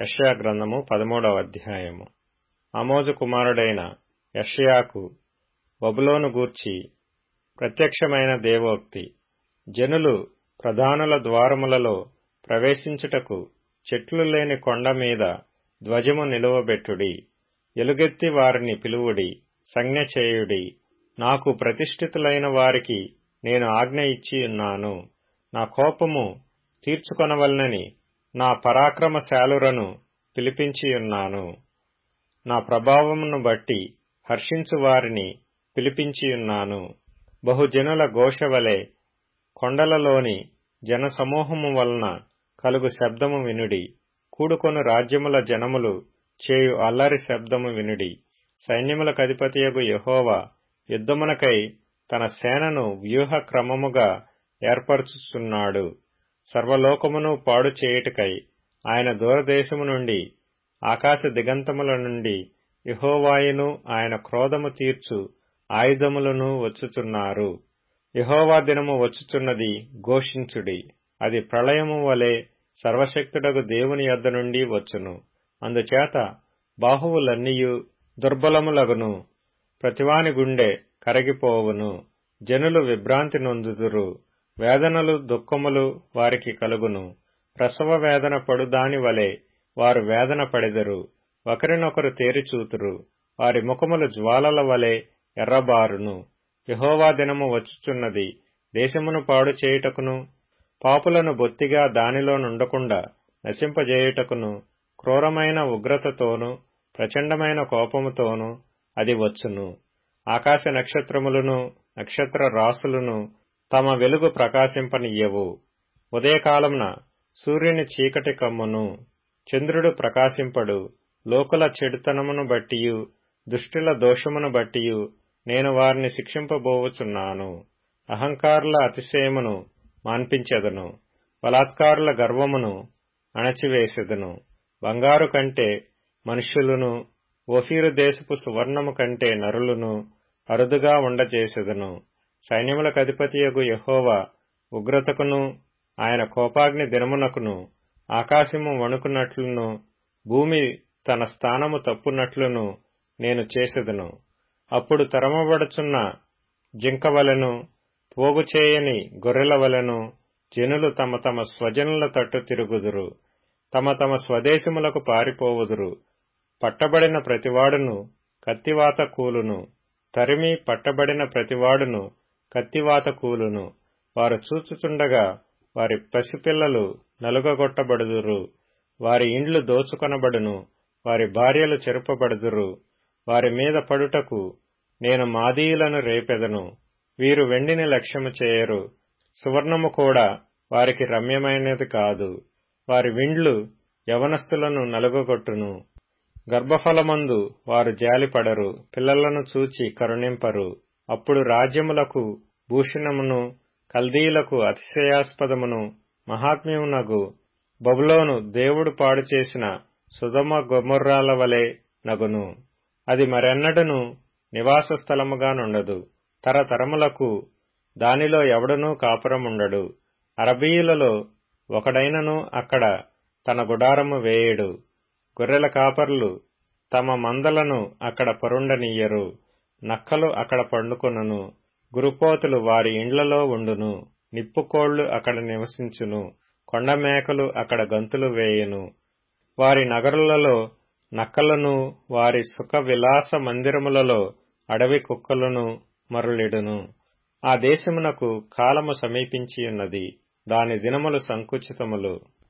యెషయా గ్రంథము 13వ అధ్యాయము. ఆమోజు కుమారుడైన యెషయాకు బబులోను గూర్చి ప్రత్యక్షమైన దేవోక్తి. జనులు ప్రధానుల ద్వారములలో ప్రవేశించుటకు చెట్లు లేని కొండ మీద ధ్వజము నిలువబెట్టుడి. ఎలుగెత్తి వారిని పిలువుడి, సంజ్ఞ చేయుడి. నాకు ప్రతిష్ఠితులైన వారికి నేను ఆజ్ఞ ఇచ్చియున్నాను. నా కోపము తీర్చుకొనవలనని నా పరాక్రమశాలురను పిలిపించియున్నాను. నా ప్రభావమును బట్టి హర్షించు వారిని పిలిపించియున్నాను. బహుజనుల ఘోషవలె కొండలలోని జనసమూహము వలన కలుగు శబ్దము వినుడి. కూడుకొను రాజ్యముల జనములు చేయు అల్లరి శబ్దము వినుడి. సైన్యములకధిపతియగు యెహోవా యుద్ధమునకై తన సేనను వ్యూహ క్రమముగా ఏర్పరచుచున్నాడు. సర్వలోకమును పాడు చేయుటకై ఆయన దూరదేశము నుండి, ఆకాశ దిగంతముల నుండి యెహోవాయును ఆయన క్రోధము తీర్చు ఆయుధములను వచ్చుచున్నారు. యెహోవా దినము వచ్చుచున్నది, ఘోషించుడి. అది ప్రళయము వలె సర్వశక్తుడగు దేవుని యొద్ద నుండి వచ్చును. అందుచేత బాహువులన్నీయు దుర్బలములగును, ప్రతివాని గుండె కరగిపోవును. జనులు విభ్రాంతి నొందుదురు, వేదనలు దుఃఖములు వారికి కలుగును. ప్రసవ వేదన పడు దాని వలె వారు వేదన పడెదరు. ఒకరినొకరు తేరిచూతురు, వారి ముఖములు జ్వాలల వలె ఎర్రబారును. యెహోవా దినము వచ్చుచున్నది, దేశమును పాడు చేయుటకును, పాపులను బొత్తిగా దానిలో నుండకుండా నశింపజేయుటకును, క్రూరమైన ఉగ్రతతోనూ ప్రచండమైన కోపముతోనూ అది వచ్చును. ఆకాశ నక్షత్రములను నక్షత్ర రాసులను తమ వెలుగు ప్రకాశింపనియ్యవు. ఉదయకాలమున సూర్యుని చీకటి కమ్మును, చంద్రుడు ప్రకాశింపడు. లోకుల చెడుతనమును బట్టియు దుష్టుల దోషమును బట్టియు నేను వారిని శిక్షింపబోవుచున్నాను. అహంకారుల అతిశయమును మాన్పించెదను, బలాత్కారుల గర్వమును అణచివేసెదను. బంగారు కంటే మనుష్యులను, ఓఫీరు దేశపు సువర్ణము కంటే నరులను అరుదుగా ఉండజేసెదను. సైన్యములకధిపతియగు యెహోవా ఉగ్రతకును ఆయన కోపాగ్ని దినమునకును ఆకాశము వణుకునట్లును భూమి తన స్థానము తప్పునట్లును నేను చేసెదను. అప్పుడు తరమబడుచున్న జింకవలెను, పోగుచేయని గొర్రెల వలెను జనులు తమ తమ స్వజనుల తట్టు తిరుగుదురు, తమ తమ స్వదేశములకు పారిపోవుదురు. పట్టబడిన ప్రతివాడును కత్తివాత కూలును, తరిమి పట్టబడిన ప్రతివాడును కత్తివాత కూలును. వారు చూచుచుండగా వారి పసిపిల్లలు నలుగగొట్టబడుదురు, వారి ఇండ్లు దోచుకొనబడును, వారి భార్యలు చెరుపబడుదురు. వారి మీద పడుటకు నేను మాదీయులను రేపెదను. వీరు వెండిని లక్ష్యము చేయరు, సువర్ణము కూడా వారికి రమ్యమైనది కాదు. వారి విండ్లు యవనస్తులను నలుగగొట్టును. గర్భఫలమందు వారు జాలిపడరు, పిల్లలను చూచి కరుణింపరు. అప్పుడు రాజ్యములకు భూషణమును, కల్దీయులకు అతిశయాస్పదమును మహాత్మ్యమునగు బబులోను దేవుడు పాడు చేసిన సొదొమ గొమొర్రాల వలె నగును. అది మరెన్నడను నివాస స్థలముగా నుండదు. తరతరములకు దానిలో ఎవడనూ కాపురముండడు. అరబీయులలో ఒకడైనను అక్కడ తన గుడారము వేయడు. గొర్రెల కాపర్లు తమ మందలను అక్కడ పరుండనీయరు. నక్కలు అక్కడ పండుకొనును, గురుపోతులు వారి ఇండ్లలో ఉండును. నిప్పుకోళ్లు అక్కడ నివసించును, కొండమేకలు అక్కడ గంతులు వేయును. వారి నగరులలో నక్కలను, వారి సుఖ విలాస మందిరములలో అడవి కుక్కలను మరులిడును. ఆ దేశమునకు కాలము సమీపించియున్నది, దాని దినములు సంకుచితములు.